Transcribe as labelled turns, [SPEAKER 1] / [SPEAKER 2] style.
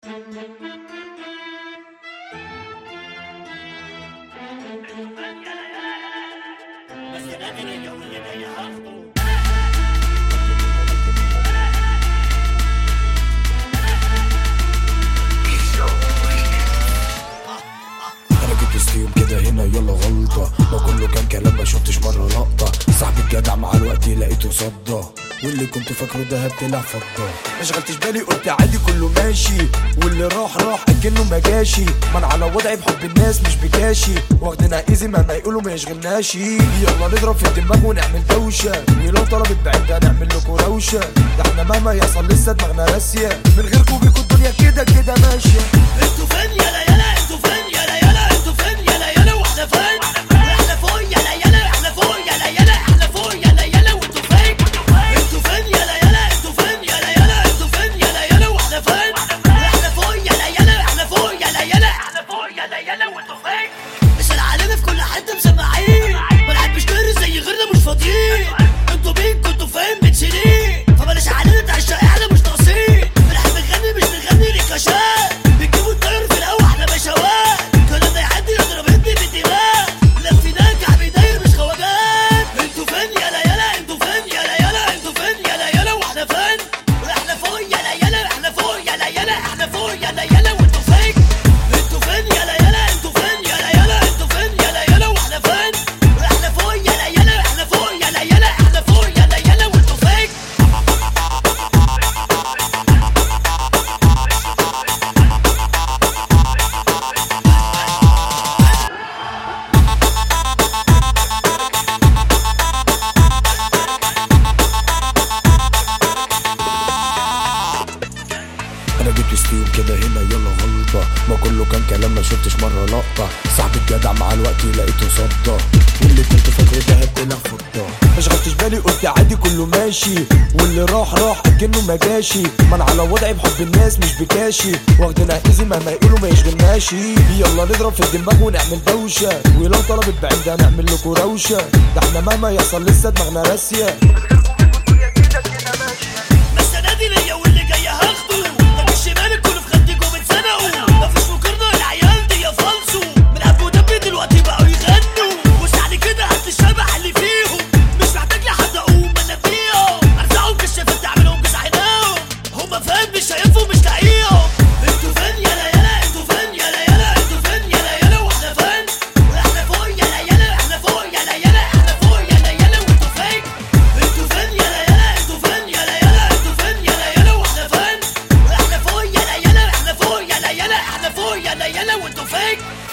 [SPEAKER 1] يوم كده هنا يلا غلطة، ما كله كان كلام ما شفتش مرة لقطة. صاحبي الجدع مع الوقت لقيته صدى، واللي كنت فاكره دهب طلع فضة. ما شغلتش بالي قلت عادي كله ماشي، واللي راح اكنه ما جاشي. ما انا على وضعي بحب الناس مش بكاشي، واخدنا ايزي مهما يقولوا ما يشغلناش. يلا نضرب في الدماغ ونعمل دوشة، ولو طلبت بعيد هنعمل لكم روشة. ده احنا مهما يحصل لسه دماغنا راسية، من غيركم بيكون الدنيا كده ماشية.
[SPEAKER 2] انتوا فين يلا يلا، انتوا فين يلا يلا، انتوا فين يلا يلا واحنا فين؟ احنا فوق يلا يلا، احنا فوق يلا يلا، احنا فوق يلا يلا وانتوا فين؟ انتوا فين يلا يلا، انتوا فين يلا يلا، انتوا فين يلا يلا واحنا فين؟ احنا فوق يلا يلا، احنا فوق يلا يلا، احنا فوق يلا يلا وانتوا فين؟ مثال علينا في كل حته مسمعين، ما نحبش نهري زي غيرنا مش فاضيين. انتوا مين كنتوا فين من سنين؟ فبلاش علينا تعشق احنا مش ناقصين. بنحب نغني مش بنغني ريكاشات، بنجيبوا الطير في الهوا احنا بشوات. كلنا يعدي يضرب ابني بالدماغ، لفيناك عبي داير مش خواجات. انتوا فين يلا يلا، انتوا فين يلا يلا، انتوا فين يلا يلا واحنا فين؟ احنا فوق يلا يلا، احنا فوق يلا يلا، احنا فوق يلا يلا وانتوا فين؟ انتوا فين يلا يلا، انتوا فين يلا يلا، انتوا فين يلا يلا واحنا فين؟ احنا فوق يلا يلا، احنا فوق يلا يلا، احنا فوق يلا يلا وانتوا فين؟
[SPEAKER 1] انا جيت وسطيهم كده هنا يلا غلطة، ما كله كان كلام ما شفتش مرة لقطة. صاحبي الجدع مع الوقت لقيته صدى، واللي كنت فاكره دهب طلع فضة. ما شغلتش بالي قلت عادي كله ماشي، واللي راح اكنه ما جاشي. ما انا على وضعي بحب الناس مش بكاشي، واخدنا ايزي مهما يقولوا ما يشغلناش. يلا نضرب في الدماغ ونعمل دوشة، ولو طلبت بعيد هنعمل لكم روشة. ده احنا مهما يحصل لسه دماغنا راسية.
[SPEAKER 2] بس انا دي ليا واللي جاي هاخده، مفيش شمالك كله في خدكم اتزنقوا. مفيش مقارنة العيال دي يا فالصو، من اب ودب دلوقتي بقوا يغنوا. وسعني كده هات الشبح اللي فيهم، مش محتاج لحد اقوم انا فيهم. ارزعهم كشافات تعملهم بسعيناهم، هما فين مش شايفهم مش لاقيهم. انتوا فين يلا يلا، انتوا فين يلا يلا، انتوا فين يلا يلا واحنا فين؟ احنا فوق يلا يلا، احنا فوق يلا يلا، احنا فوق يلا يلا وانتوا فين؟ انتوا فين يلا يلا، انتوا فين يلا يلا، انتوا فين يلا يلا واحنا فين؟ احنا فوق يلا يلا، احنا فوق يلا يلا، احنا فوق يلا يلا وانتوا فين؟